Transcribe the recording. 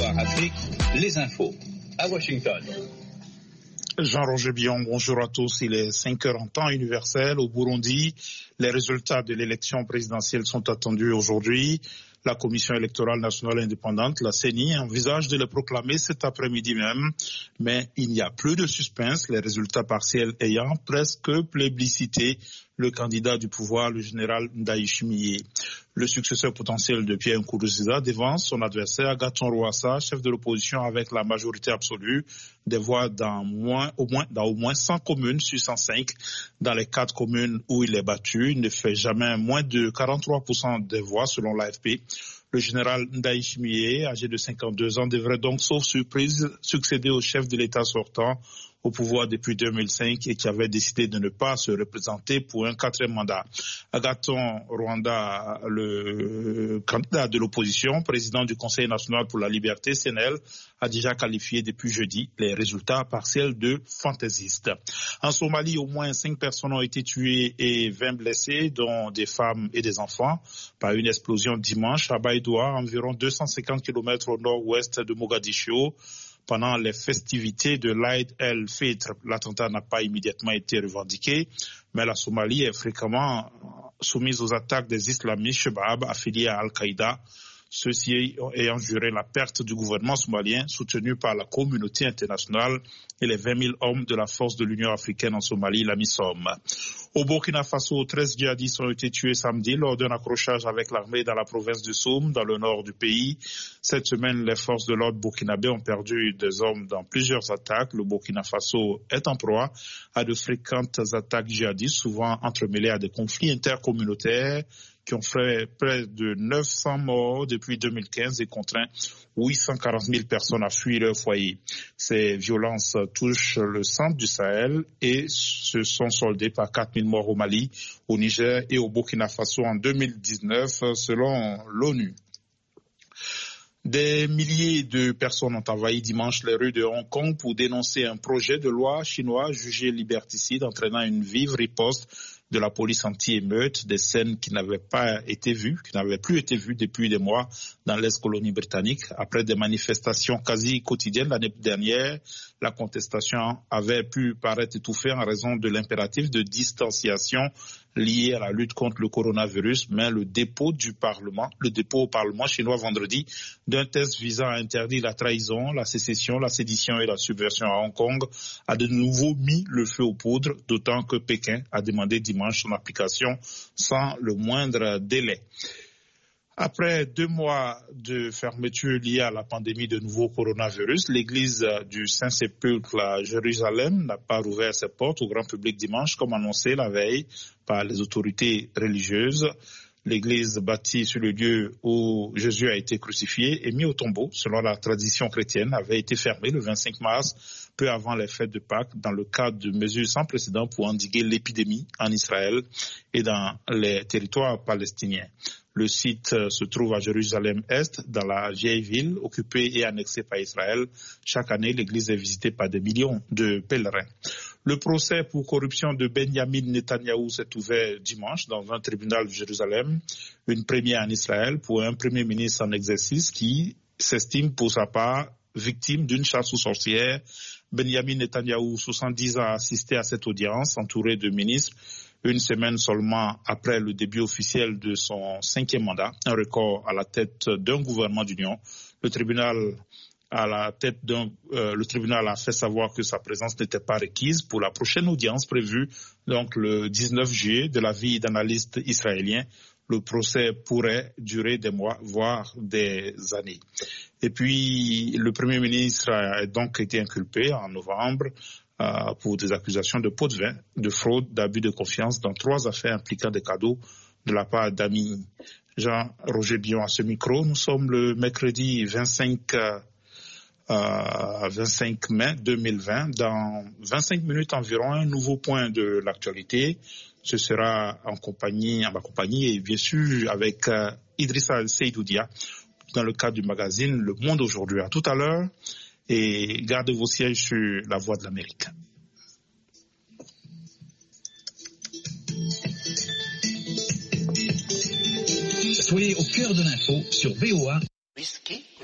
VOA Afrique, les infos à Washington. Jean-Roger Bion, bonjour à tous. Il est 5h en temps universel. Au Burundi, les résultats de l'élection présidentielle sont attendus aujourd'hui. La Commission électorale nationale indépendante, la CENI, envisage de les proclamer cet après-midi même. Mais il n'y a plus de suspense, les résultats partiels ayant presque plébiscité le candidat du pouvoir, le général Ndayishimiye. Le successeur potentiel de Pierre Nkurunziza devance son adversaire Agathon Rwasa, chef de l'opposition avec la majorité absolue des voix dans au moins 100 communes sur 105. Dans les 4 communes où il est battu, il ne fait jamais moins de 43% des voix selon l'AFP. Le général Ndayishimiye, âgé de 52 ans, devrait donc, sauf surprise, succéder au chef de l'État sortant au pouvoir depuis 2005 et qui avait décidé de ne pas se représenter pour un 4e mandat. Agathon Rwanda, le candidat de l'opposition, président du Conseil national pour la liberté, CNL, a déjà qualifié depuis jeudi les résultats partiels de fantaisistes. En Somalie, au moins 5 personnes ont été tuées et 20 blessées, dont des femmes et des enfants, par une explosion dimanche à Baïdoua, environ 250 km au nord-ouest de Mogadiscio. Pendant les festivités de l'Aïd el-Fitr, l'attentat n'a pas immédiatement été revendiqué, mais la Somalie est fréquemment soumise aux attaques des islamistes Shabab affiliés à Al-Qaïda, ceux-ci ayant juré la perte du gouvernement somalien soutenu par la communauté internationale et les 20 000 hommes de la force de l'Union africaine en Somalie, la MISOM. Au Burkina Faso, 13 djihadistes ont été tués samedi lors d'un accrochage avec l'armée dans la province de Soum, dans le nord du pays. Cette semaine, les forces de l'ordre burkinabé ont perdu des hommes dans plusieurs attaques. Le Burkina Faso est en proie à de fréquentes attaques djihadistes, souvent entremêlées à des conflits intercommunautaires qui ont fait près de 900 morts depuis 2015 et contraint 840 000 personnes à fuir leur foyer. Ces violences touchent le centre du Sahel et se sont soldées par 4 000 morts au Mali, au Niger et au Burkina Faso en 2019, selon l'ONU. Des milliers de personnes ont envahi dimanche les rues de Hong Kong pour dénoncer un projet de loi chinois jugé liberticide entraînant une vive riposte de la police anti-émeute, des scènes qui n'avaient plus été vues depuis des mois dans l'ex-colonie britannique. Après des manifestations quasi quotidiennes l'année dernière, la contestation avait pu paraître étouffée en raison de l'impératif de distanciation lié à la lutte contre le coronavirus, mais le dépôt au Parlement chinois vendredi d'un test visant à interdire la trahison, la sécession, la sédition et la subversion à Hong Kong a de nouveau mis le feu aux poudres, d'autant que Pékin a demandé dimanche son application sans le moindre délai. Après 2 mois de fermeture liée à la pandémie de nouveau coronavirus, l'église du Saint-Sépulcre à Jérusalem n'a pas rouvert ses portes au grand public dimanche, comme annoncé la veille par les autorités religieuses. L'église bâtie sur le lieu où Jésus a été crucifié et mis au tombeau, selon la tradition chrétienne, avait été fermée le 25 mars, peu avant les fêtes de Pâques, dans le cadre de mesures sans précédent pour endiguer l'épidémie en Israël et dans les territoires palestiniens. Le site se trouve à Jérusalem-Est, dans la vieille ville, occupée et annexée par Israël. Chaque année, l'église est visitée par des millions de pèlerins. Le procès pour corruption de Benjamin Netanyahou s'est ouvert dimanche dans un tribunal de Jérusalem, une première en Israël pour un premier ministre en exercice qui s'estime pour sa part victime d'une chasse aux sorcières. Benjamin Netanyahou, 70 ans, a assisté à cette audience entouré de ministres. Une semaine seulement après le début officiel de son 5e mandat, un record à la tête d'un gouvernement d'union. Le tribunal a fait savoir que sa présence n'était pas requise pour la prochaine audience prévue, donc le 19 juillet, de l'avis d'analystes israéliens. Le procès pourrait durer des mois, voire des années. Et puis, le Premier ministre a donc été inculpé en novembre pour des accusations de pots de vin, de fraude, d'abus de confiance dans 3 affaires impliquant des cadeaux de la part d'amis. Jean-Roger Bion à ce micro. Nous sommes le mercredi 25 mai 2020. Dans 25 minutes environ, un nouveau point de l'actualité. Ce sera en ma compagnie et bien sûr avec Idrissa Seydoudia dans le cadre du magazine Le Monde aujourd'hui. À tout à l'heure et gardez vos sièges sur la Voix de l'Amérique. Soyez au cœur de l'info sur VOA.